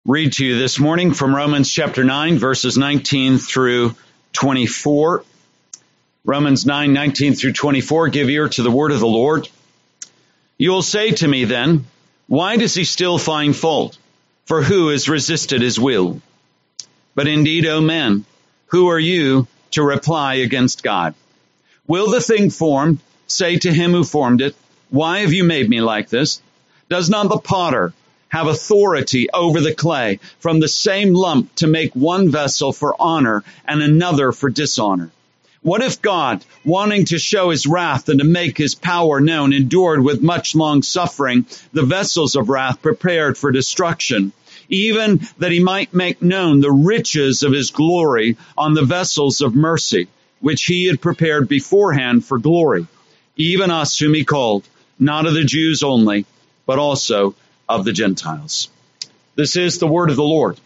Read to you this morning from Romans chapter 9, verses 19 through 24. Romans 9, 19 through 24, give ear to the word of the Lord. You will say to me then, why does he still find fault? For who has resisted his will? But indeed, O men, who are you to reply against God? Will the thing formed say to him who formed it, why have you made me like this? Does not the potter have authority over the clay from the same lump to make one vessel for honor and another for dishonor? What if God, wanting to show his wrath and to make his power known, endured with much long suffering the vessels of wrath prepared for destruction, even that he might make known the riches of his glory on the vessels of mercy, which he had prepared beforehand for glory, even us whom he called, not of the Jews only, but also of the Gentiles. This is the word of the Lord.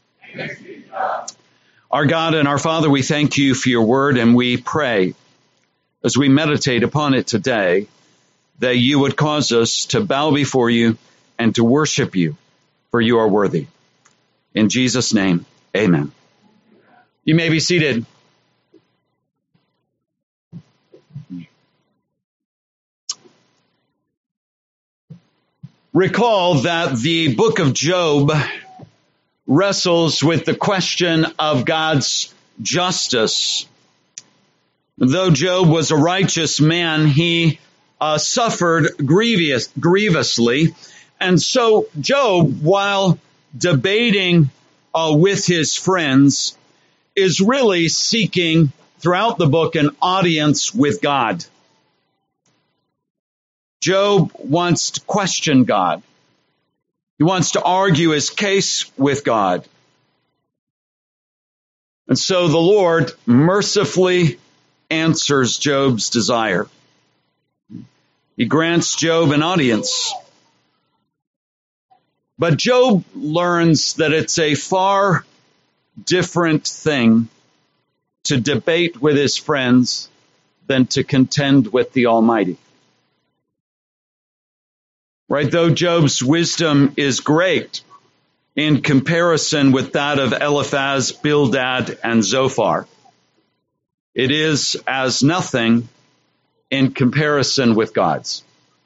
Our God and our Father, we thank you for your word, and we pray as we meditate upon it today that you would cause us to bow before you and to worship you, for you are worthy. In Jesus' name, amen. You may be seated. Recall that the book of Job wrestles with the question of God's justice. Though Job was a righteous man, he suffered grievously. And so Job, while debating with his friends, is really seeking throughout the book an audience with God. Job wants to question God. He wants to argue his case with God. And so the Lord mercifully answers Job's desire. He grants Job an audience. But Job learns that it's a far different thing to debate with his friends than to contend with the Almighty. Right, though Job's wisdom is great in comparison with that of Eliphaz, Bildad, and Zophar, it is as nothing in comparison with God's.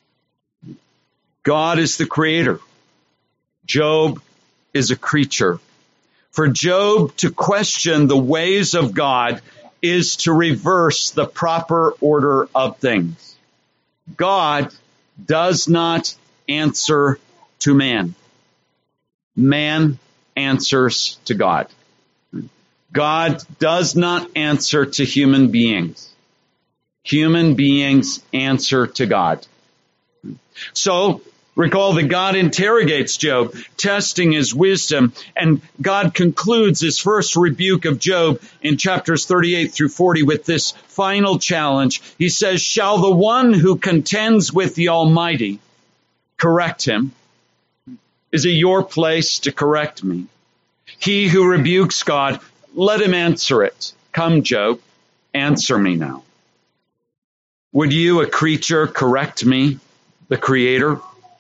God is the creator. Job is a creature. For Job to question the ways of God is to reverse the proper order of things. God does not answer to man. Man answers to God. God does not answer to human beings. Human beings answer to God. So, recall that God interrogates Job, testing his wisdom, and God concludes his first rebuke of Job in chapters 38 through 40 with this final challenge. He says, shall the one who contends with the Almighty correct him? Is it your place to correct me? He who rebukes God, let him answer it. Come, Job, answer me now. Would you, a creature, correct me, the Creator?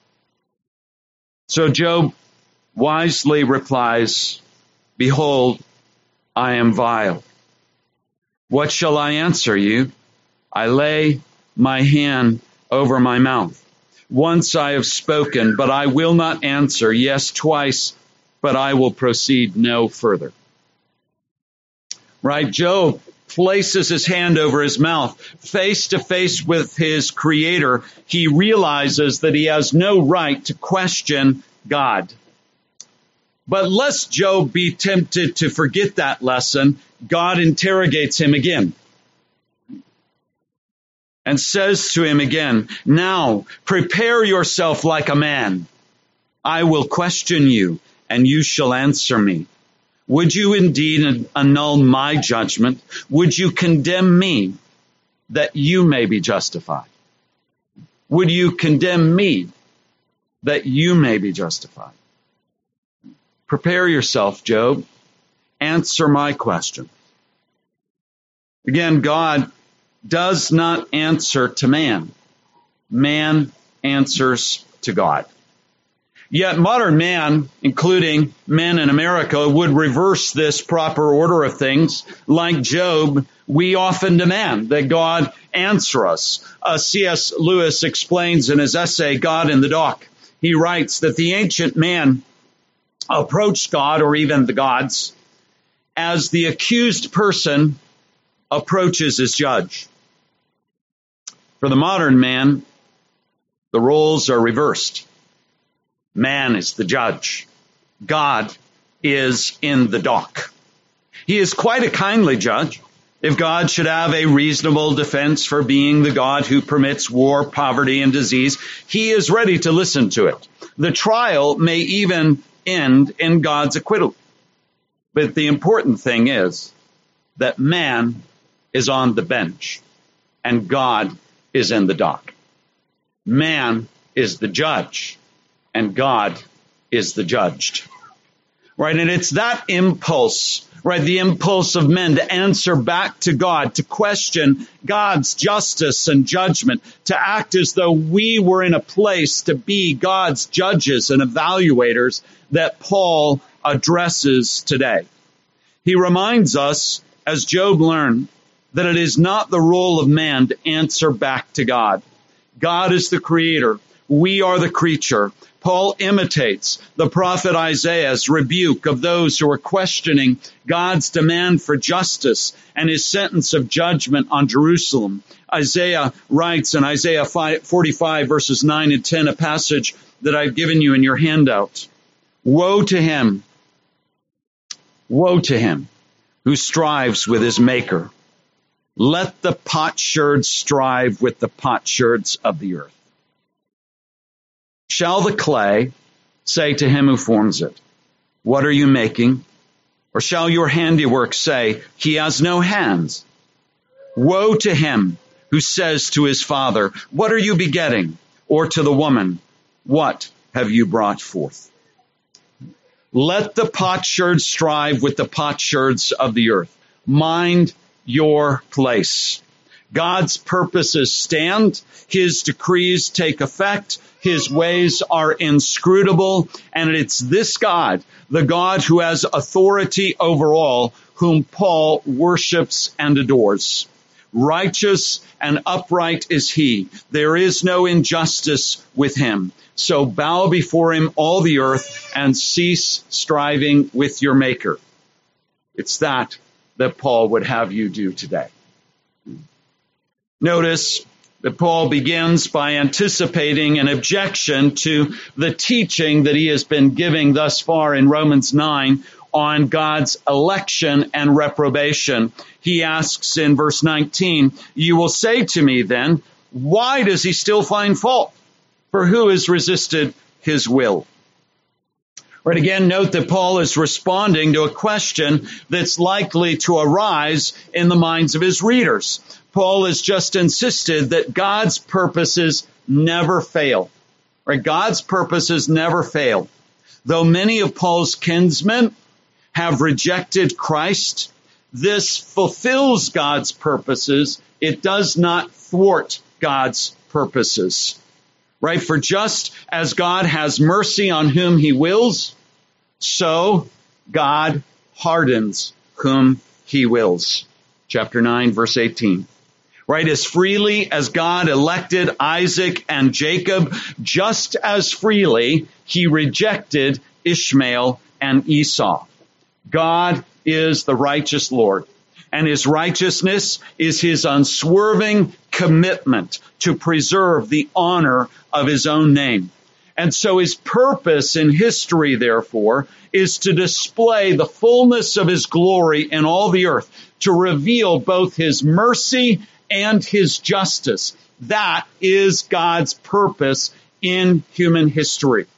So Job wisely replies, behold, I am vile. What shall I answer you? I lay my hand over my mouth. Once I have spoken, but I will not answer. Yes, twice, but I will proceed no further. Right? Job places his hand over his mouth. Face to face with his Creator, he realizes that he has no right to question God. But lest Job be tempted to forget that lesson, God interrogates him again and says to him again, now prepare yourself like a man. I will question you, and you shall answer me. Would you indeed annul my judgment? Would you condemn me that you may be justified? Would you condemn me that you may be justified? Prepare yourself, Job. Answer my question. Again, God does not answer to man. Man answers to God. Yet modern man, including men in America, would reverse this proper order of things. Like Job, we often demand that God answer us. C.S. Lewis explains in his essay, God in the Dock, he writes that the ancient man approached God, or even the gods, as the accused person approaches his judge. For the modern man, the roles are reversed. Man is the judge. God is in the dock. He is quite a kindly judge. If God should have a reasonable defense for being the God who permits war, poverty, and disease, he is ready to listen to it. The trial may even end in God's acquittal. But the important thing is that man is on the bench and God is in the dock. Man is the judge and God is the judged. Right? And it's that impulse, right? The impulse of men to answer back to God, to question God's justice and judgment, to act as though we were in a place to be God's judges and evaluators that Paul addresses today. He reminds us, as Job learned, that it is not the role of man to answer back to God. God is the creator. We are the creature. Paul imitates the prophet Isaiah's rebuke of those who are questioning God's demand for justice and his sentence of judgment on Jerusalem. Isaiah writes in Isaiah 45 verses 9 and 10, a passage that I've given you in your handout. Woe to him who strives with his maker. Let the potsherds strive with the potsherds of the earth. Shall the clay say to him who forms it, what are you making? Or shall your handiwork say, he has no hands? Woe to him who says to his father, what are you begetting? Or to the woman, what have you brought forth? Let the potsherds strive with the potsherds of the earth. Mind your place. God's purposes stand. His decrees take effect. His ways are inscrutable. And it's this God, the God who has authority over all, whom Paul worships and adores. Righteous and upright is he. There is no injustice with him. So bow before him, all the earth, and cease striving with your maker. It's that Paul would have you do today. Notice that Paul begins by anticipating an objection to the teaching that he has been giving thus far in Romans 9 on God's election and reprobation. He asks in verse 19, you will say to me then, why does he still find fault? For who has resisted his will? Right, again, note that Paul is responding to a question that's likely to arise in the minds of his readers. Paul has just insisted that God's purposes never fail. Right? God's purposes never fail. Though many of Paul's kinsmen have rejected Christ, this fulfills God's purposes. It does not thwart God's purposes. Right? For just as God has mercy on whom he wills, so God hardens whom he wills. Chapter 9, verse 18. Right? As freely as God elected Isaac and Jacob, just as freely he rejected Ishmael and Esau. God is the righteous Lord, and his righteousness is his unswerving commitment to preserve the honor of his own name. And so his purpose in history, therefore, is to display the fullness of his glory in all the earth, to reveal both his mercy and his justice. That is God's purpose in human history.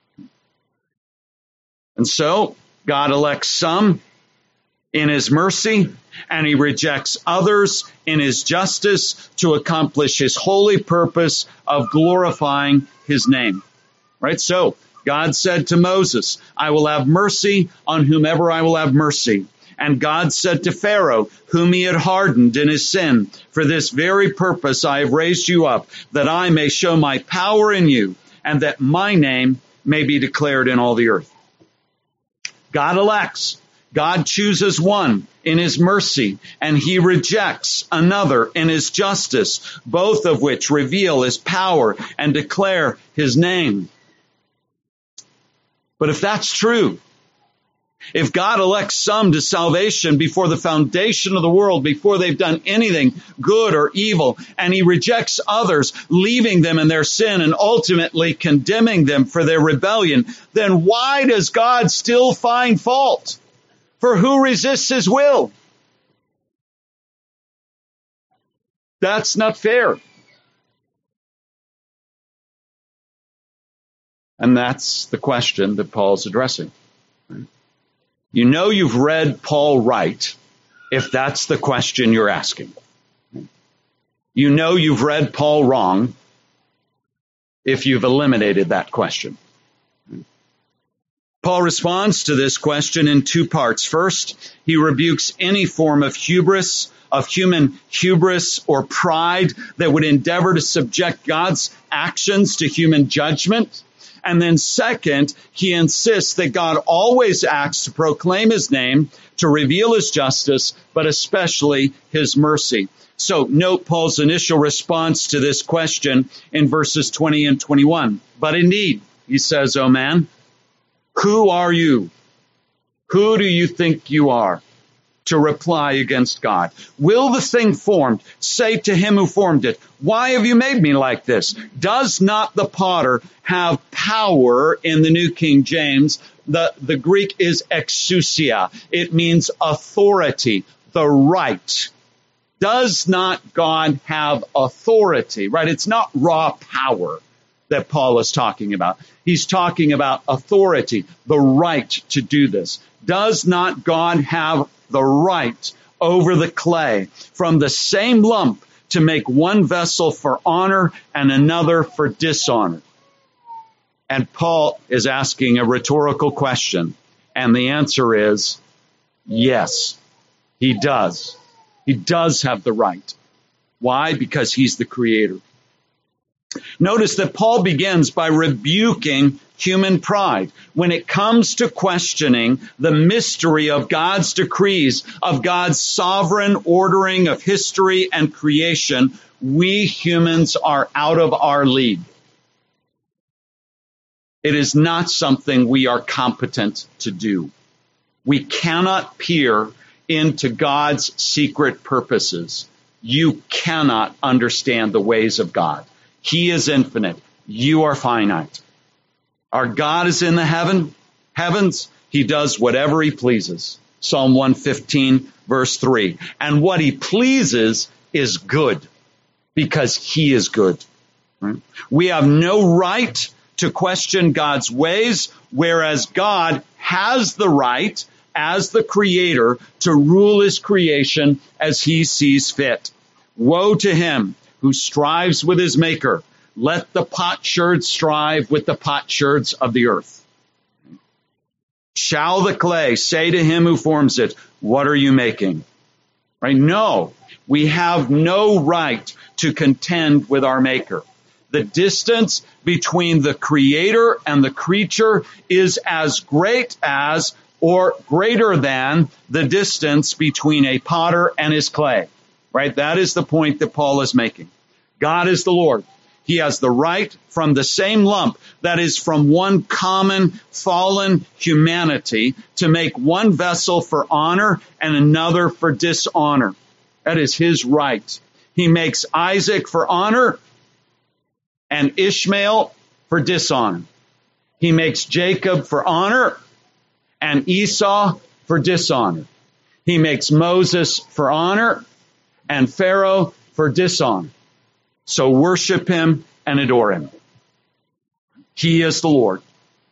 And so God elects some in his mercy, and he rejects others in his justice to accomplish his holy purpose of glorifying his name. Right? So God said to Moses, I will have mercy on whomever I will have mercy. And God said to Pharaoh, whom he had hardened in his sin, for this very purpose I have raised you up, that I may show my power in you, and that my name may be declared in all the earth. God elects. God chooses one in his mercy, and he rejects another in his justice, both of which reveal his power and declare his name. But if that's true, if God elects some to salvation before the foundation of the world, before they've done anything good or evil, and he rejects others, leaving them in their sin and ultimately condemning them for their rebellion, then why does God still find fault? For who resists his will? That's not fair. And that's the question that Paul's addressing. You know you've read Paul right if that's the question you're asking. You know you've read Paul wrong if you've eliminated that question. Paul responds to this question in two parts. First, he rebukes any form of hubris, of human hubris or pride that would endeavor to subject God's actions to human judgment. And then second, he insists that God always acts to proclaim his name, to reveal his justice, but especially his mercy. So note Paul's initial response to this question in verses 20 and 21. But indeed, he says, "O man, who are you? Who do you think you are to reply against God? Will the thing formed say to him who formed it, why have you made me like this? Does not the potter have power?" In the New King James, the Greek is exousia. It means authority, the right. Does not God have authority? Right? It's not raw power that Paul is talking about. He's talking about authority, the right to do this. Does not God have the right over the clay from the same lump to make one vessel for honor and another for dishonor? And Paul is asking a rhetorical question, and the answer is yes, he does. He does have the right. Why? Because he's the creator. Notice that Paul begins by rebuking human pride. When it comes to questioning the mystery of God's decrees, of God's sovereign ordering of history and creation, we humans are out of our league. It is not something we are competent to do. We cannot peer into God's secret purposes. You cannot understand the ways of God. He is infinite. You are finite. Our God is in the heavens. He does whatever he pleases. Psalm 115, verse 3. And what he pleases is good because he is good. Right? We have no right to question God's ways, whereas God has the right as the creator to rule his creation as he sees fit. Woe to him who strives with his maker. Let the potsherds strive with the potsherds of the earth. Shall the clay say to him who forms it, what are you making? Right? No, we have no right to contend with our maker. The distance between the creator and the creature is as great as or greater than the distance between a potter and his clay. Right? That is the point that Paul is making. God is the Lord. He has the right from the same lump, that is from one common fallen humanity, to make one vessel for honor and another for dishonor. That is his right. He makes Isaac for honor and Ishmael for dishonor. He makes Jacob for honor and Esau for dishonor. He makes Moses for honor and Pharaoh for dishonor. So worship him and adore him. He is the Lord.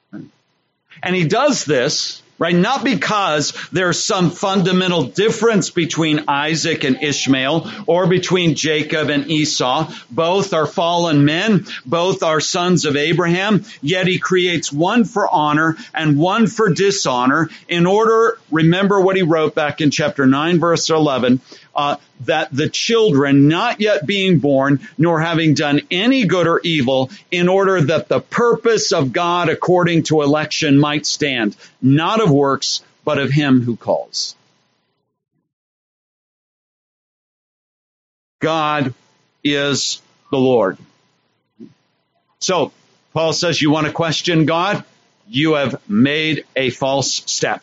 And he does this, right, not because there's some fundamental difference between Isaac and Ishmael or between Jacob and Esau. Both are fallen men. Both are sons of Abraham. Yet he creates one for honor and one for dishonor in order, remember what he wrote back in chapter 9, verse 11, that the children not yet being born, nor having done any good or evil, in order that the purpose of God according to election might stand, not of works, but of him who calls. God is the Lord. So, Paul says, you want to question God? You have made a false step.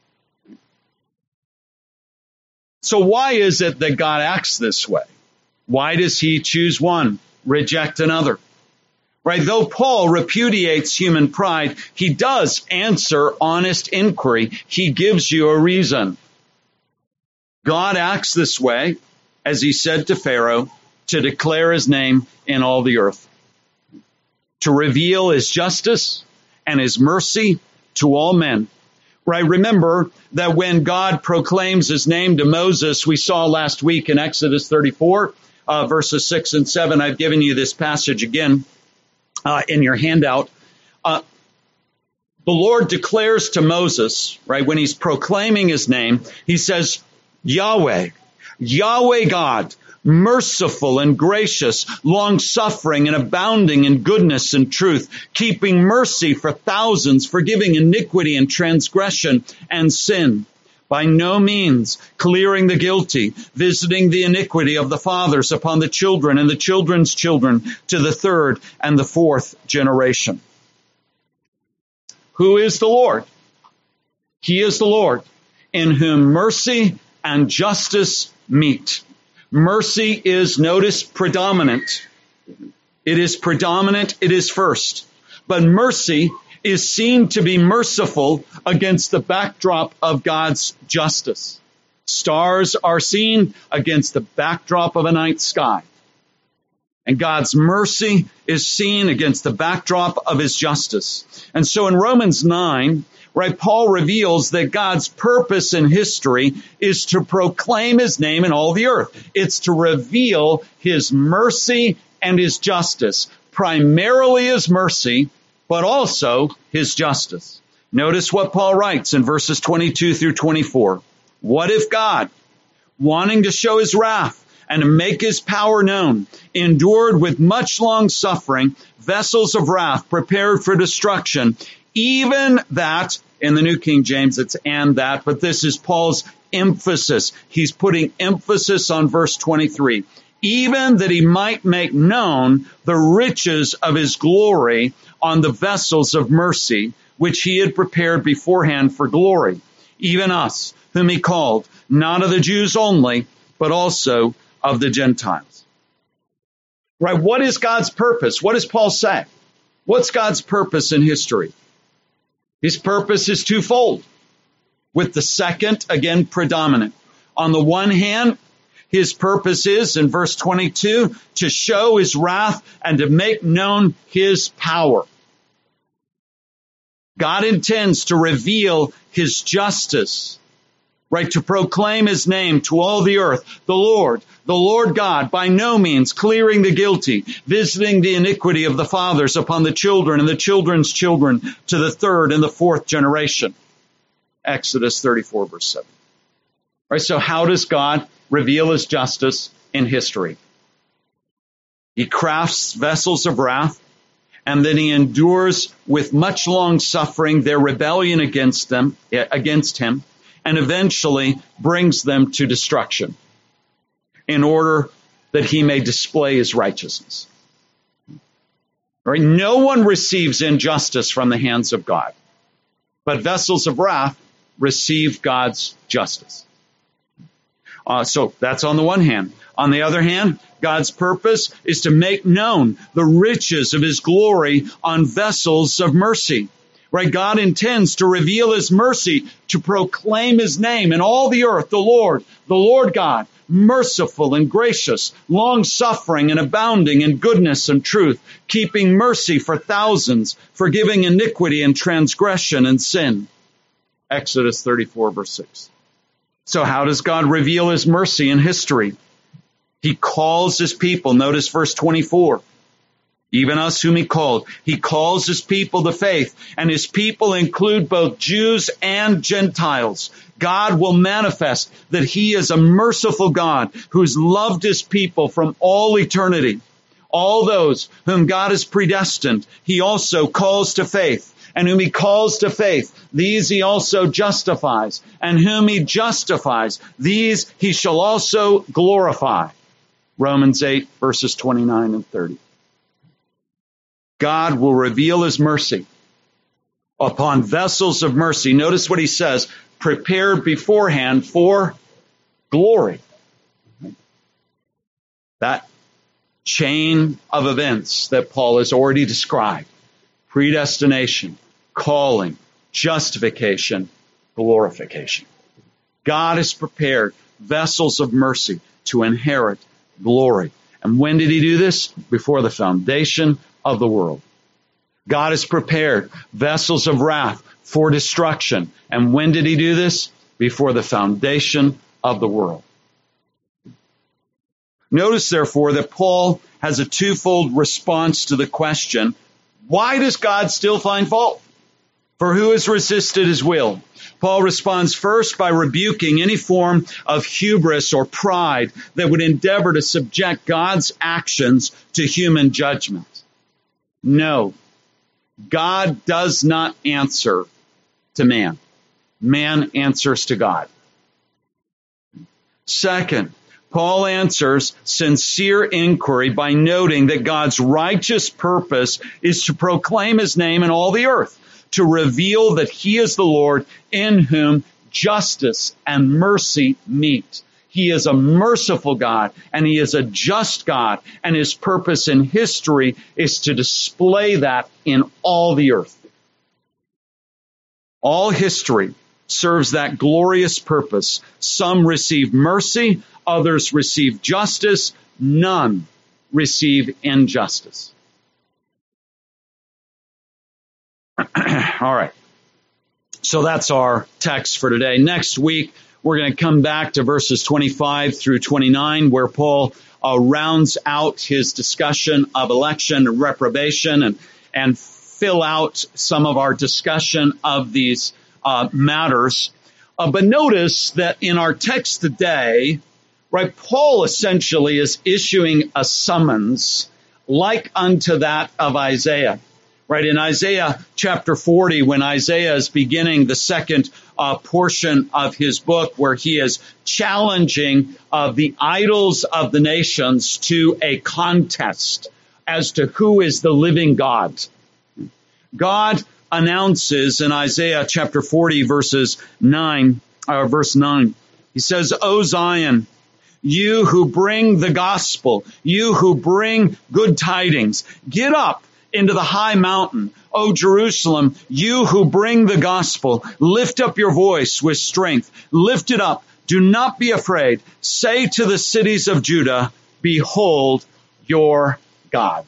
So why is it that God acts this way? Why does he choose one, reject another? Right? Though Paul repudiates human pride, he does answer honest inquiry. He gives you a reason. God acts this way, as he said to Pharaoh, to declare his name in all the earth, to reveal his justice and his mercy to all men. Right? Remember that when God proclaims his name to Moses, we saw last week in Exodus 34, verses 6 and 7. I've given you this passage again in your handout. The Lord declares to Moses, right, when he's proclaiming his name, he says, Yahweh, Yahweh God, merciful and gracious, long-suffering and abounding in goodness and truth, keeping mercy for thousands, forgiving iniquity and transgression and sin, by no means clearing the guilty, visiting the iniquity of the fathers upon the children and the children's children to the third and the fourth generation. Who is the Lord? He is the Lord, in whom mercy and justice meet. Mercy is, notice, predominant. It is predominant. It is first. But mercy is seen to be merciful against the backdrop of God's justice. Stars are seen against the backdrop of a night sky. And God's mercy is seen against the backdrop of his justice. And so in Romans 9, right, Paul reveals that God's purpose in history is to proclaim his name in all the earth. It's to reveal his mercy and his justice, primarily his mercy, but also his justice. Notice what Paul writes in verses 22 through 24. What if God, wanting to show his wrath and to make his power known, endured with much long suffering vessels of wrath prepared for destruction, even that, in the New King James, it's and that, but this is Paul's emphasis. He's putting emphasis on verse 23. Even that he might make known the riches of his glory on the vessels of mercy, which he had prepared beforehand for glory. Even us, whom he called, not of the Jews only, but also of the Gentiles. Right? What is God's purpose? What does Paul say? What's God's purpose in history? His purpose is twofold, with the second, again, predominant. On the one hand, his purpose is, in verse 22, to show his wrath and to make known his power. God intends to reveal his justice, right, to proclaim his name to all the earth, the Lord God, by no means clearing the guilty, visiting the iniquity of the fathers upon the children and the children's children to the third and the fourth generation. Exodus 34, verse 7. Right, so how does God reveal his justice in history? He crafts vessels of wrath, and then he endures with much long suffering their rebellion against him, and eventually brings them to destruction in order that he may display his righteousness. Right? No one receives injustice from the hands of God, but vessels of wrath receive God's justice. So that's on the one hand. On the other hand, God's purpose is to make known the riches of his glory on vessels of mercy. Right? God intends to reveal his mercy, to proclaim his name in all the earth, the Lord God, merciful and gracious, long-suffering and abounding in goodness and truth, keeping mercy for thousands, forgiving iniquity and transgression and sin. Exodus 34, verse 6. So how does God reveal his mercy in history? He calls his people. Notice verse 24. even us whom he called. He calls his people to faith, and his people include both Jews and Gentiles. God will manifest that he is a merciful God who's loved his people from all eternity. All those whom God has predestined, he also calls to faith. And whom he calls to faith, these he also justifies. And whom he justifies, these he shall also glorify. Romans 8, verses 29 and 30. God will reveal his mercy upon vessels of mercy. Notice what he says, prepared beforehand for glory. That chain of events that Paul has already described. Predestination, calling, justification, glorification. God has prepared vessels of mercy to inherit glory. And when did he do this? Before the foundation of the world. God has prepared vessels of wrath for destruction. And when did he do this? Before the foundation of the world. Notice, therefore, that Paul has a twofold response to the question, why does God still find fault? For who has resisted his will? Paul responds first by rebuking any form of hubris or pride that would endeavor to subject God's actions to human judgment. No, God does not answer to man. Man answers to God. Second, Paul answers sincere inquiry by noting that God's righteous purpose is to proclaim his name in all the earth, to reveal that he is the Lord in whom justice and mercy meet. He is a merciful God and he is a just God, and his purpose in history is to display that in all the earth. All history serves that glorious purpose. Some receive mercy, others receive justice, none receive injustice. All right. So that's our text for today. Next week, we're going to come back to verses 25 through 29, where Paul rounds out his discussion of election and reprobation and fill out some of our discussion of these matters. But notice that in our text today, right, Paul essentially is issuing a summons like unto that of Isaiah. Right, in Isaiah chapter 40, when Isaiah is beginning the second portion of his book, where he is challenging the idols of the nations to a contest as to who is the living God. God announces in Isaiah chapter 40, verse 9, he says, O Zion, you who bring the gospel, you who bring good tidings, get up into the high mountain. O Jerusalem, you who bring the gospel, lift up your voice with strength. Lift it up. Do not be afraid. Say to the cities of Judah, behold your God.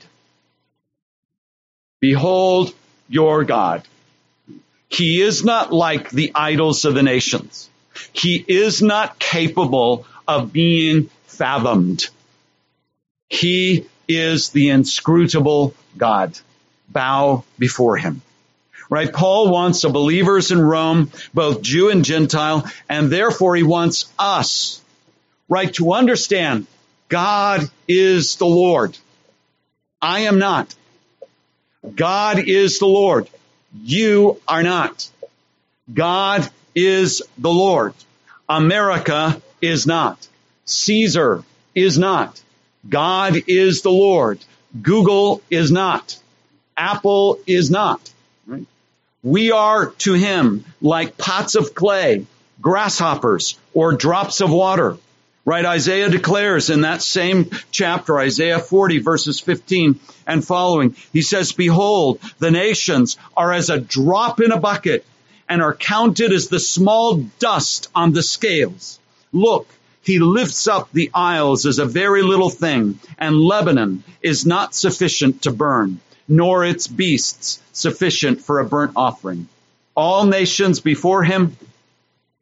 Behold your God. He is not like the idols of the nations. He is not capable of being fathomed. He is the inscrutable God. Bow before him. Right? Paul wants the believers in Rome, both Jew and Gentile, and therefore he wants us, right, to understand God is the Lord. I am not. God is the Lord. You are not. God is the Lord. America is not. Caesar is not. God is the Lord. Google is not. Apple is not. Right? We are to him like pots of clay, grasshoppers, or drops of water. Right? Isaiah declares in that same chapter, Isaiah 40, verses 15 and following, he says, behold, the nations are as a drop in a bucket and are counted as the small dust on the scales. Look, he lifts up the isles as a very little thing, and Lebanon is not sufficient to burn, nor its beasts sufficient for a burnt offering. All nations before him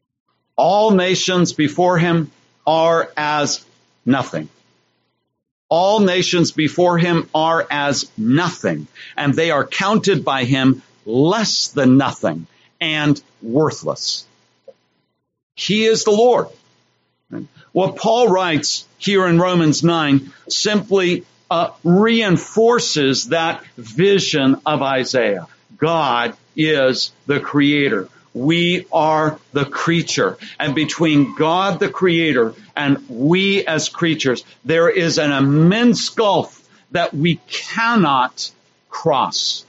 are as nothing. All nations before him are as nothing, and they are counted by him less than nothing and worthless. He is the Lord. What Paul writes here in Romans 9 simply reinforces that vision of Isaiah. God is the creator. We are the creature. And between God the creator and we as creatures, there is an immense gulf that we cannot cross.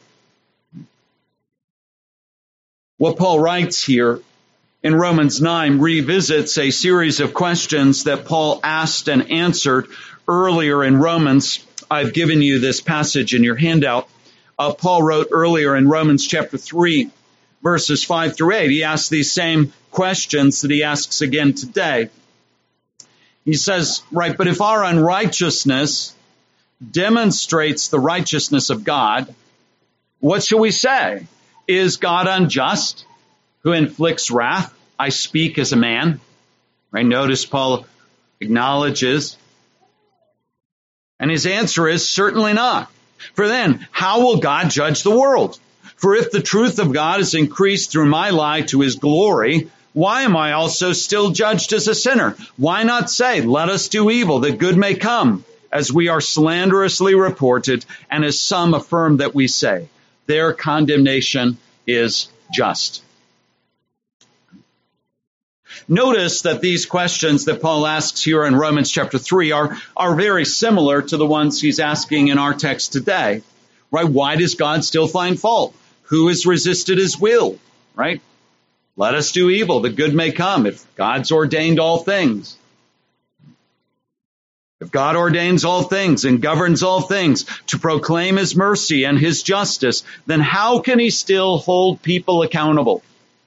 What Paul writes here in Romans 9 revisits a series of questions that Paul asked and answered earlier in Romans. I've given you this passage in your handout. Paul wrote earlier in Romans chapter 3, verses 5 through 8. He asked these same questions that he asks again today. He says, right, but if our unrighteousness demonstrates the righteousness of God, what shall we say? Is God unjust who inflicts wrath? I speak as a man. Right? Notice Paul acknowledges. And his answer is certainly not. For then, how will God judge the world? For if the truth of God is increased through my lie to his glory, why am I also still judged as a sinner? Why not say, let us do evil, that good may come, as we are slanderously reported, and as some affirm that we say. Their condemnation is just. Notice that these questions that Paul asks here in Romans chapter 3 are very similar to the ones he's asking in our text today. Right? Why does God still find fault? Who has resisted his will? Right? Let us do evil, that good may come, if God's ordained all things. If God ordains all things and governs all things to proclaim his mercy and his justice, then how can he still hold people accountable?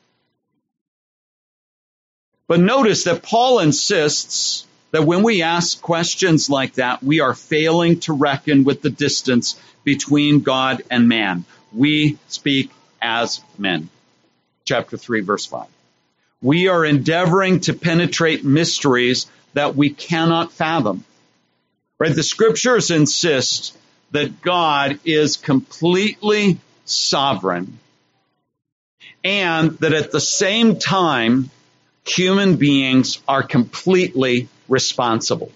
But notice that Paul insists that when we ask questions like that, we are failing to reckon with the distance between God and man. We speak as men. Chapter 3, verse 5. We are endeavoring to penetrate mysteries that we cannot fathom. Right? The scriptures insist that God is completely sovereign and that at the same time, human beings are completely responsible.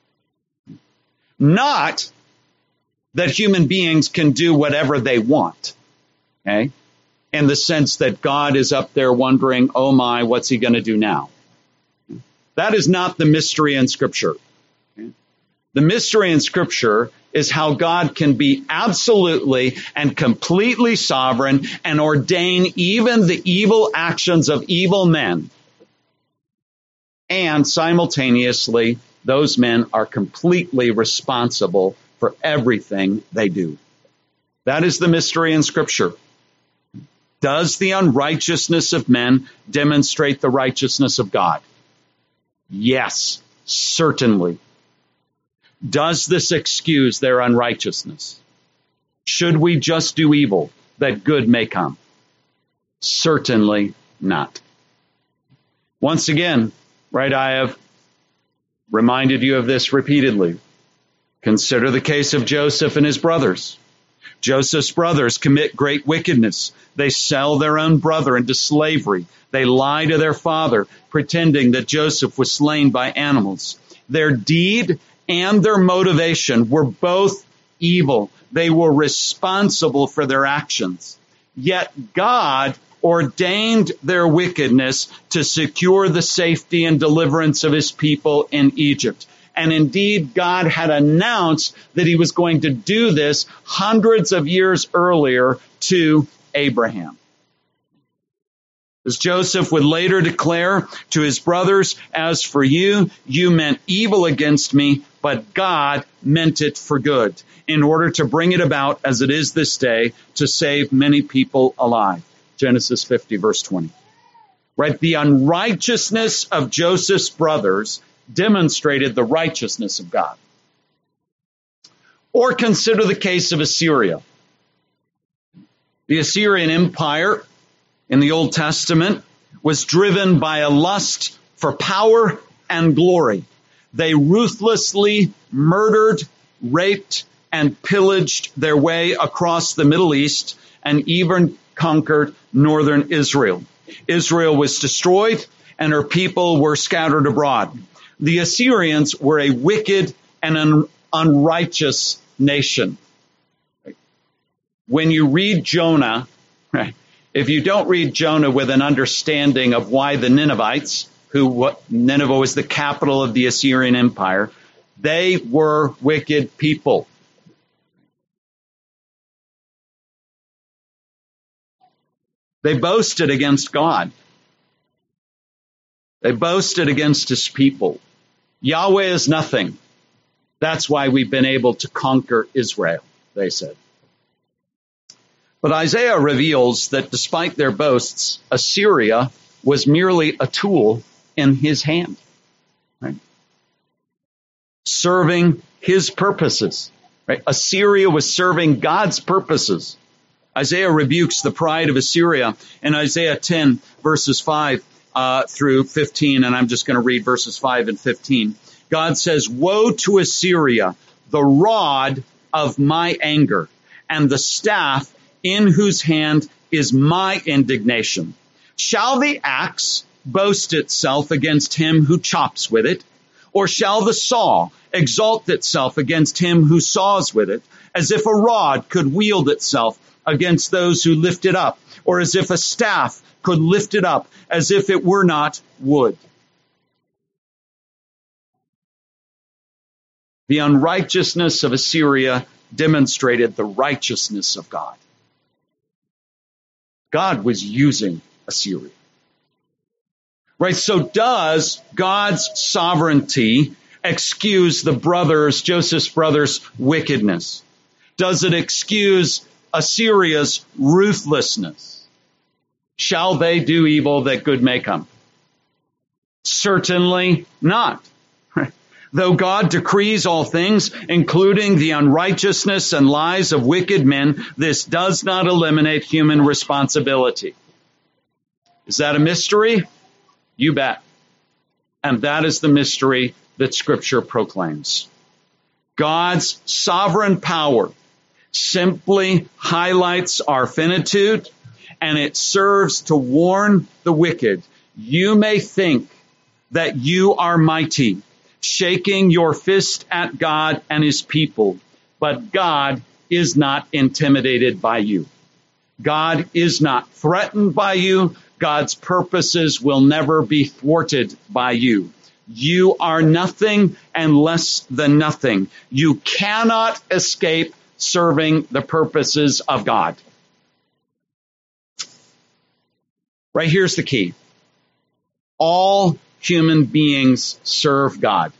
Not that human beings can do whatever they want, okay? In the sense that God is up there wondering, oh my, what's he going to do now? That is not the mystery in Scripture. Okay? The mystery in Scripture is how God can be absolutely and completely sovereign and ordain even the evil actions of evil men. And simultaneously, those men are completely responsible for everything they do. That is the mystery in Scripture. Does the unrighteousness of men demonstrate the righteousness of God? Yes, certainly. Does this excuse their unrighteousness? Should we just do evil that good may come? Certainly not. Once again, right, I have reminded you of this repeatedly. Consider the case of Joseph and his brothers. Joseph's brothers commit great wickedness. They sell their own brother into slavery. They lie to their father, pretending that Joseph was slain by animals. Their deed and their motivation were both evil. They were responsible for their actions. Yet God ordained their wickedness to secure the safety and deliverance of his people in Egypt. And indeed, God had announced that he was going to do this hundreds of years earlier to Abraham. As Joseph would later declare to his brothers, as for you, you meant evil against me, but God meant it for good, in order to bring it about as it is this day, to save many people alive. Genesis 50, verse 20. Right? The unrighteousness of Joseph's brothers demonstrated the righteousness of God. Or consider the case of Assyria. The Assyrian Empire in the Old Testament was driven by a lust for power and glory. They ruthlessly murdered raped and pillaged their way across the Middle East and even conquered northern Israel. Israel was destroyed and her people were scattered abroad. The Assyrians were a wicked and an unrighteous nation. When you read Jonah, if you don't read Jonah with an understanding of why the Ninevites, Nineveh was the capital of the Assyrian Empire, they were wicked people. They boasted against God. They boasted against his people. Yahweh is nothing. That's why we've been able to conquer Israel, they said. But Isaiah reveals that despite their boasts, Assyria was merely a tool in his hand, right? Serving his purposes. Right? Assyria was serving God's purposes. Isaiah rebukes the pride of Assyria in Isaiah 10, verses 5 through 15, and I'm just going to read verses 5 and 15. God says, "Woe to Assyria, the rod of my anger, and the staff in whose hand is my indignation. Shall the axe boast itself against him who chops with it? Or shall the saw exalt itself against him who saws with it? As if a rod could wield itself against those who lift it up, or as if a staff could lift it up, as if it were not wood." The unrighteousness of Assyria demonstrated the righteousness of God. God was using Assyria. Right, so does God's sovereignty excuse Joseph's brothers' wickedness? Does it excuse Assyria's ruthlessness? Shall they do evil that good may come? Certainly not. Though God decrees all things, including the unrighteousness and lies of wicked men, this does not eliminate human responsibility. Is that a mystery? You bet. And that is the mystery that Scripture proclaims. God's sovereign power simply highlights our finitude, and it serves to warn the wicked. You may think that you are mighty, shaking your fist at God and his people, but God is not intimidated by you. God is not threatened by you. God's purposes will never be thwarted by you. You are nothing and less than nothing. You cannot escape serving the purposes of God. Right, here's the key. All human beings serve God.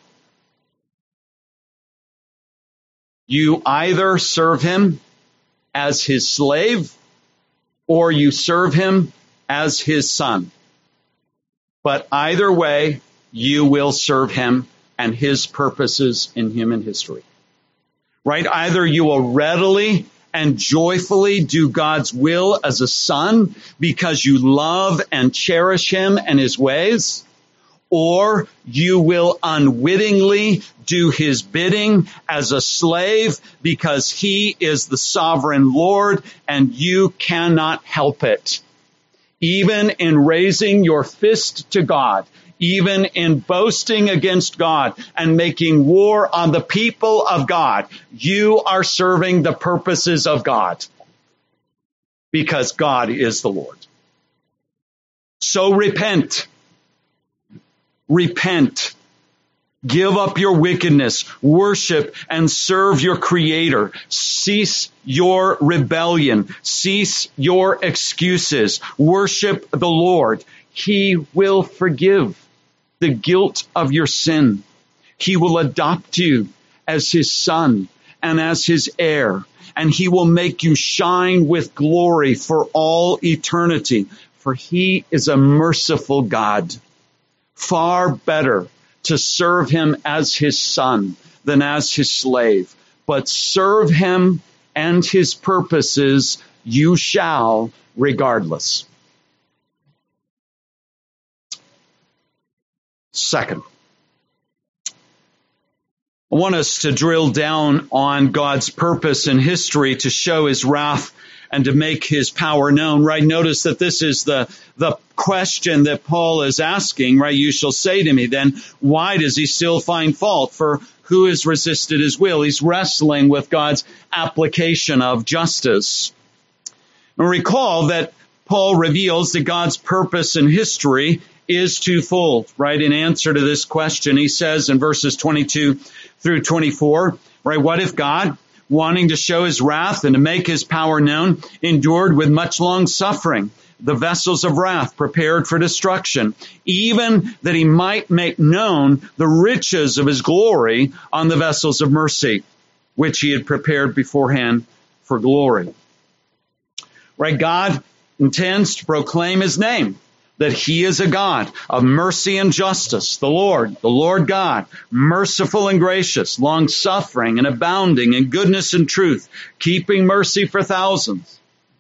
You either serve him as his slave or you serve him as his son. But either way, you will serve him and his purposes in human history. Right? Either you will readily and joyfully do God's will as a son because you love and cherish him and his ways, or you will unwittingly do his bidding as a slave because he is the sovereign Lord and you cannot help it. Even in raising your fist to God, even in boasting against God and making war on the people of God, you are serving the purposes of God because God is the Lord. So repent. Repent. Give up your wickedness. Worship and serve your Creator. Cease your rebellion. Cease your excuses. Worship the Lord. He will forgive the guilt of your sin. He will adopt you as his son and as his heir, and he will make you shine with glory for all eternity, for he is a merciful God. Far better to serve him as his son than as his slave, but serve him and his purposes you shall regardless. Second, I want us to drill down on God's purpose in history to show his wrath and to make his power known, right? Notice that this is the question that Paul is asking, right? You shall say to me, then why does he still find fault? For who has resisted his will? He's wrestling with God's application of justice. And recall that Paul reveals that God's purpose in history is twofold, right? In answer to this question, he says in verses 22 through 24, right? What if God, wanting to show his wrath and to make his power known, endured with much long suffering the vessels of wrath prepared for destruction, even that he might make known the riches of his glory on the vessels of mercy, which he had prepared beforehand for glory. Right? God intends to proclaim his name, that he is a God of mercy and justice, the Lord God, merciful and gracious, long-suffering and abounding in goodness and truth, keeping mercy for thousands.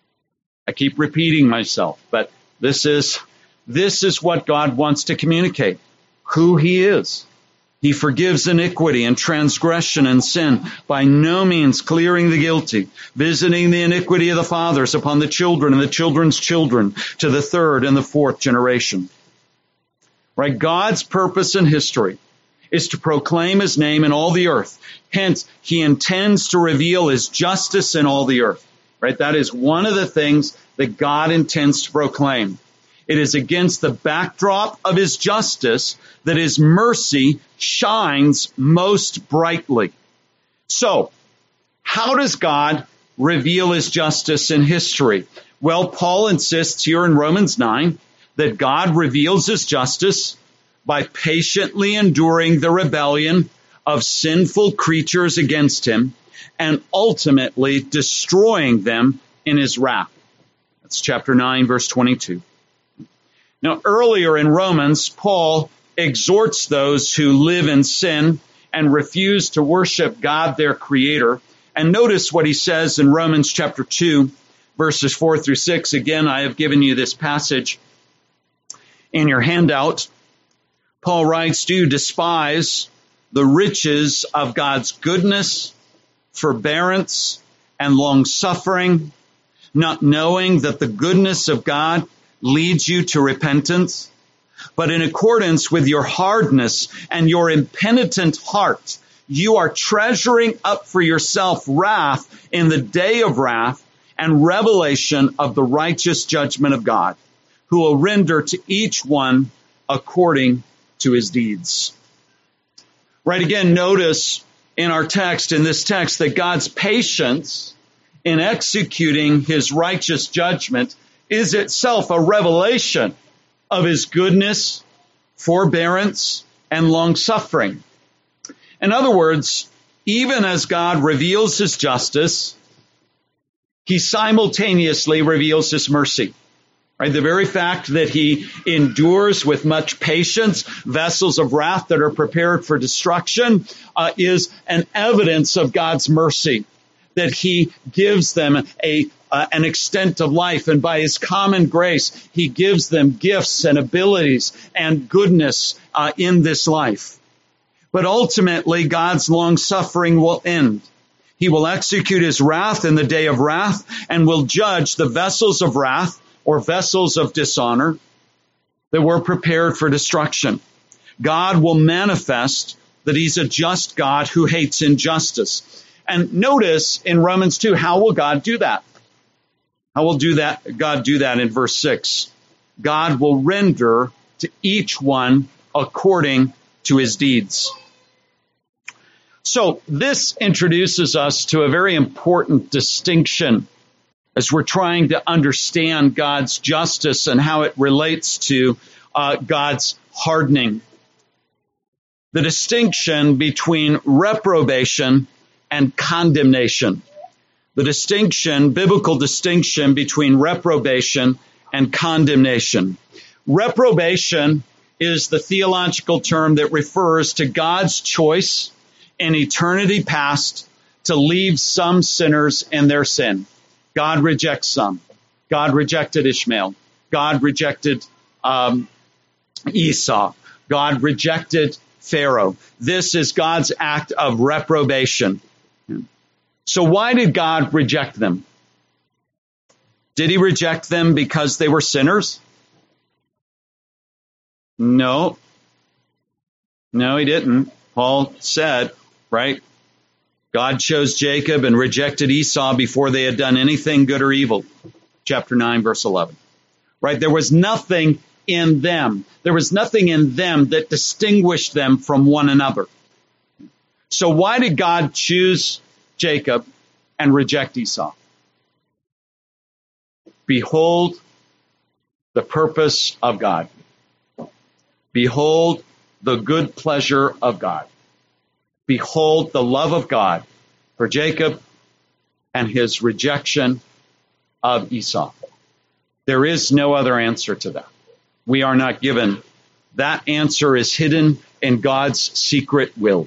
I keep repeating myself, but this is what God wants to communicate, who he is. He forgives iniquity and transgression and sin, by no means clearing the guilty, visiting the iniquity of the fathers upon the children and the children's children to the third and the fourth generation. Right? God's purpose in history is to proclaim his name in all the earth. Hence, he intends to reveal his justice in all the earth. Right? That is one of the things that God intends to proclaim. It is against the backdrop of his justice that his mercy shines most brightly. So, how does God reveal his justice in history? Well, Paul insists here in Romans 9 that God reveals his justice by patiently enduring the rebellion of sinful creatures against him and ultimately destroying them in his wrath. That's chapter 9, verse 22. Now, earlier in Romans, Paul exhorts those who live in sin and refuse to worship God, their creator. And notice what he says in Romans chapter 2, verses 4 through 6. Again, I have given you this passage in your handout. Paul writes, "Do you despise the riches of God's goodness, forbearance, and long-suffering, not knowing that the goodness of God leads you to repentance? But in accordance with your hardness and your impenitent heart, you are treasuring up for yourself wrath in the day of wrath and revelation of the righteous judgment of God, who will render to each one according to his deeds." Right, again, notice in our text, in this text, that God's patience in executing his righteous judgment is itself a revelation of his goodness, forbearance, and long-suffering. In other words, even as God reveals his justice, he simultaneously reveals his mercy. Right? The very fact that he endures with much patience vessels of wrath that are prepared for destruction is an evidence of God's mercy, that he gives them an extent of life, and by his common grace, he gives them gifts and abilities and goodness in this life. But ultimately, God's long suffering will end. He will execute his wrath in the day of wrath and will judge the vessels of wrath or vessels of dishonor that were prepared for destruction. God will manifest that he's a just God who hates injustice. And notice in Romans 2, how will God do that? How will God do that in verse 6? God will render to each one according to his deeds. So this introduces us to a very important distinction as we're trying to understand God's justice and how it relates to God's hardening. The distinction between reprobation and condemnation. The biblical distinction between reprobation and condemnation. Reprobation is the theological term that refers to God's choice in eternity past to leave some sinners in their sin. God rejects some. God rejected Ishmael. God rejected Esau. God rejected Pharaoh. This is God's act of reprobation. So why did God reject them? Did he reject them because they were sinners? No. No, he didn't. Paul said, right? God chose Jacob and rejected Esau before they had done anything good or evil. Chapter 9, verse 11. Right? There was nothing in them. There was nothing in them that distinguished them from one another. So why did God choose Jacob and reject Esau? Behold the purpose of God. Behold the good pleasure of God. Behold the love of God for Jacob and his rejection of Esau. There is no other answer to that. We are not given. That answer is hidden in God's secret will.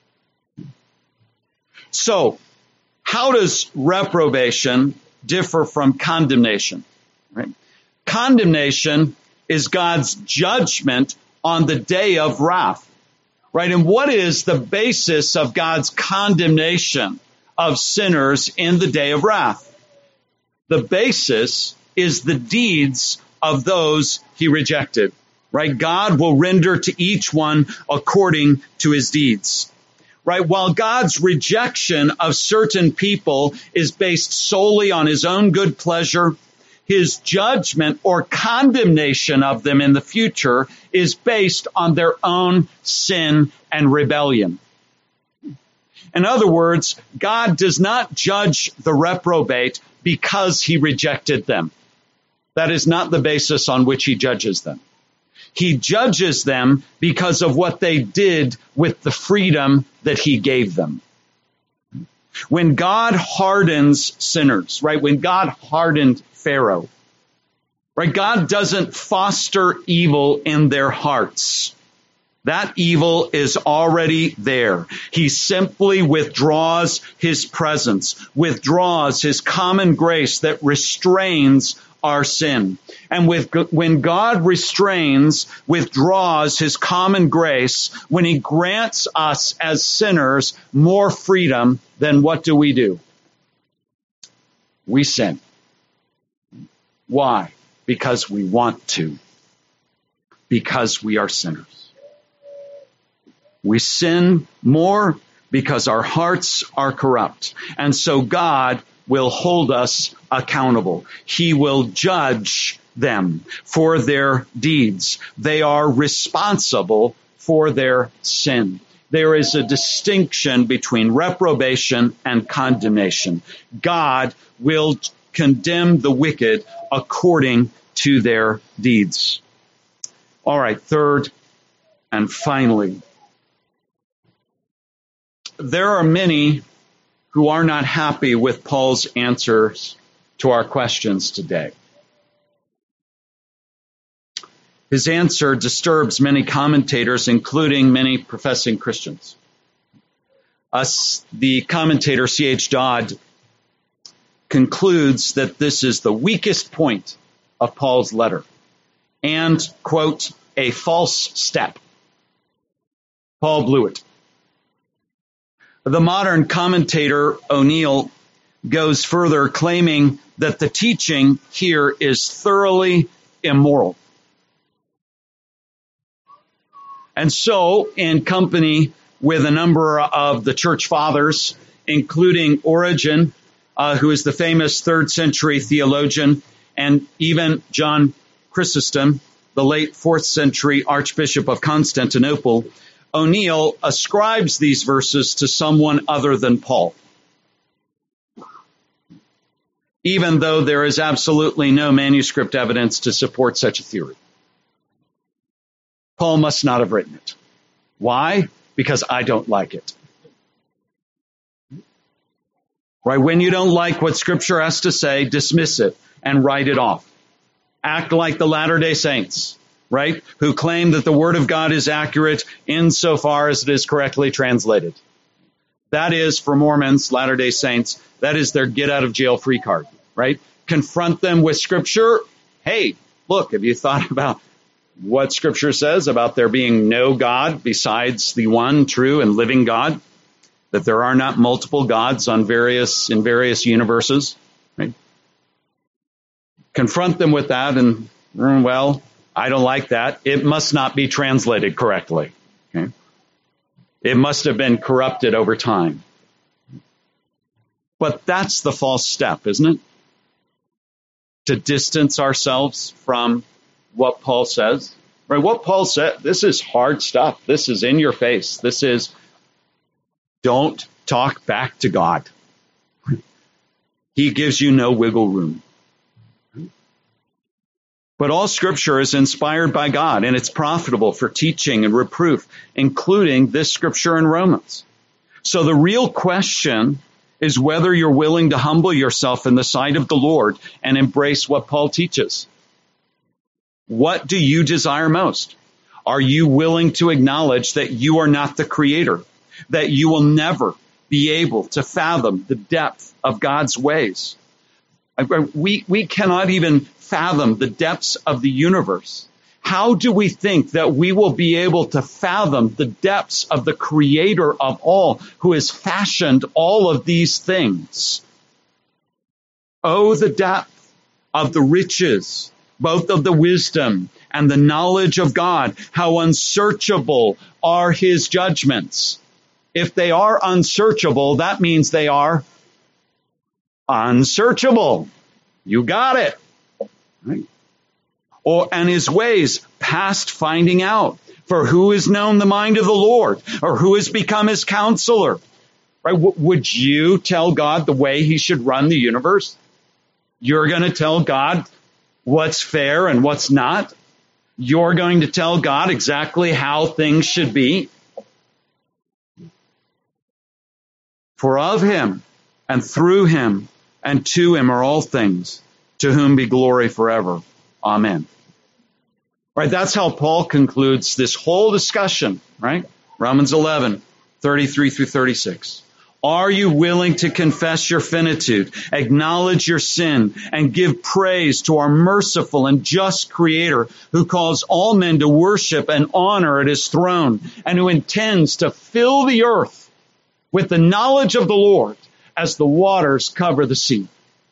So, how does reprobation differ from condemnation? Right? Condemnation is God's judgment on the day of wrath. Right? And what is the basis of God's condemnation of sinners in the day of wrath? The basis is the deeds of those he rejected. Right? God will render to each one according to his deeds. Right? While God's rejection of certain people is based solely on his own good pleasure, his judgment or condemnation of them in the future is based on their own sin and rebellion. In other words, God does not judge the reprobate because he rejected them. That is not the basis on which he judges them. He judges them because of what they did with the freedom that he gave them. When God hardens sinners, right? When God hardened Pharaoh, right? God doesn't foster evil in their hearts. That evil is already there. He simply withdraws his presence, withdraws his common grace that restrains our sin. And when God withdraws his common grace, when he grants us as sinners more freedom, then what do? We sin. Why? Because we want to. Because we are sinners. We sin more because our hearts are corrupt. And so God will hold us accountable. He will judge them for their deeds. They are responsible for their sin. There is a distinction between reprobation and condemnation. God will condemn the wicked according to their deeds. All right, third and finally, there are many who are not happy with Paul's answers to our questions today. His answer disturbs many commentators, including many professing Christians. The commentator C.H. Dodd concludes that this is the weakest point of Paul's letter and, quote, a false step. Paul blew it. The modern commentator O'Neill goes further, claiming that the teaching here is thoroughly immoral. And so, in company with a number of the church fathers, including Origen, who is the famous 3rd century theologian, and even John Chrysostom, the late 4th century Archbishop of Constantinople, O'Neill ascribes these verses to someone other than Paul, even though there is absolutely no manuscript evidence to support such a theory. Paul must not have written it. Why? Because I don't like it. Right? When you don't like what Scripture has to say, dismiss it and write it off. Act like the Latter-day Saints, right? Who claim that the Word of God is accurate insofar as it is correctly translated. That is, for Mormons, Latter-day Saints, that is their get-out-of-jail-free card, right? Confront them with Scripture. Hey, look, have you thought about what Scripture says about there being no God besides the one true and living God, that there are not multiple gods in various universes. Right? Confront them with that and, well, I don't like that. It must not be translated correctly. Okay? It must have been corrupted over time. But that's the false step, isn't it? To distance ourselves from what Paul says. Right? What Paul said, this is hard stuff. This is in your face. This is, don't talk back to God. He gives you no wiggle room. But all Scripture is inspired by God, and it's profitable for teaching and reproof, including this Scripture in Romans. So the real question is whether you're willing to humble yourself in the sight of the Lord and embrace what Paul teaches. What do you desire most? Are you willing to acknowledge that you are not the creator, that you will never be able to fathom the depth of God's ways? We cannot even fathom the depths of the universe. How do we think that we will be able to fathom the depths of the creator of all, who has fashioned all of these things? Oh, the depth of the riches, both of the wisdom and the knowledge of God. How unsearchable are his judgments. If they are unsearchable, that means they are unsearchable. You got it. Right? And his ways past finding out. For who has known the mind of the Lord? Or who has become his counselor? Right? Would you tell God the way he should run the universe? You're going to tell God what's fair and what's not? You're going to tell God exactly how things should be? For of him and through him and to him are all things, to whom be glory forever. Amen. Right, that's how Paul concludes this whole discussion, right? Romans 11, 33 through 36. Are you willing to confess your finitude, acknowledge your sin, and give praise to our merciful and just Creator, who calls all men to worship and honor at his throne, and who intends to fill the earth with the knowledge of the Lord as the waters cover the sea?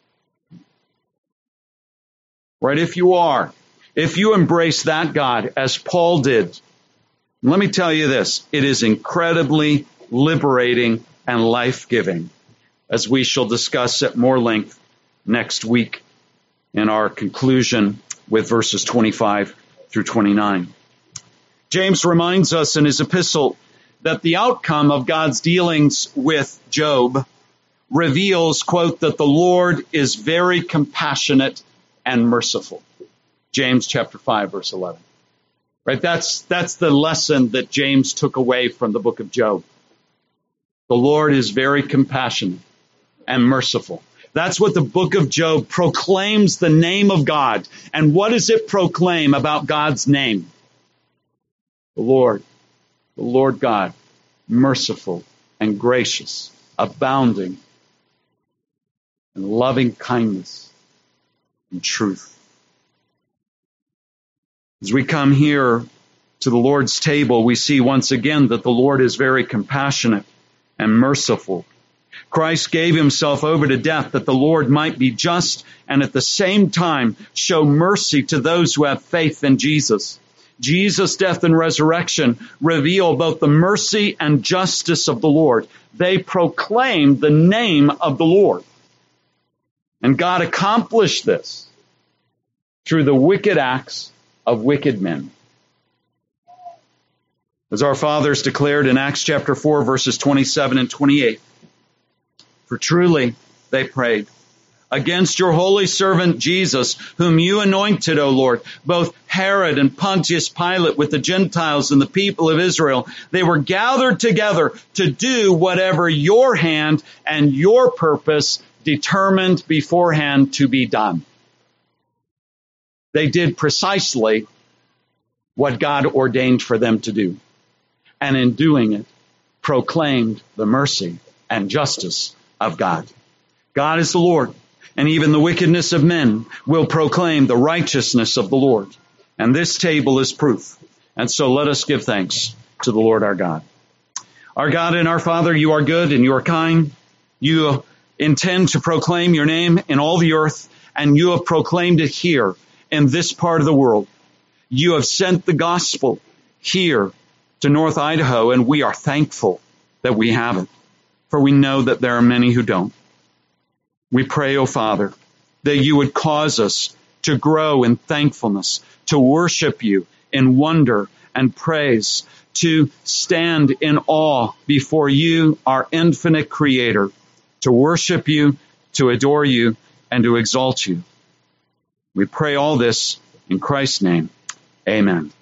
Right, if you embrace that God as Paul did, let me tell you this, it is incredibly liberating and life-giving, as we shall discuss at more length next week in our conclusion with verses 25 through 29. James reminds us in his epistle that the outcome of God's dealings with Job reveals, quote, that the Lord is very compassionate and merciful. James chapter 5, verse 11. Right? That's the lesson that James took away from the book of Job. The Lord is very compassionate and merciful. That's what the book of Job proclaims the name of God. And what does it proclaim about God's name? The Lord God, merciful and gracious, abounding in loving kindness and truth. As we come here to the Lord's table, we see once again that the Lord is very compassionate and merciful. Christ gave himself over to death that the Lord might be just and at the same time show mercy to those who have faith in Jesus. Jesus' death and resurrection reveal both the mercy and justice of the Lord. They proclaim the name of the Lord. And God accomplished this through the wicked acts of wicked men. As our fathers declared in Acts chapter 4, verses 27 and 28, for truly, they prayed, against your holy servant Jesus, whom you anointed, O Lord, both Herod and Pontius Pilate with the Gentiles and the people of Israel, they were gathered together to do whatever your hand and your purpose determined beforehand to be done. They did precisely what God ordained for them to do. And in doing it, proclaimed the mercy and justice of God. God is the Lord, and even the wickedness of men will proclaim the righteousness of the Lord. And this table is proof. And so let us give thanks to the Lord our God. Our God and our Father, you are good and you are kind. You intend to proclaim your name in all the earth, and you have proclaimed it here in this part of the world. You have sent the gospel here to North Idaho, and we are thankful that we have it, for we know that there are many who don't. We pray, O Father, that you would cause us to grow in thankfulness, to worship you in wonder and praise, to stand in awe before you, our infinite Creator, to worship you, to adore you, and to exalt you. We pray all this in Christ's name. Amen.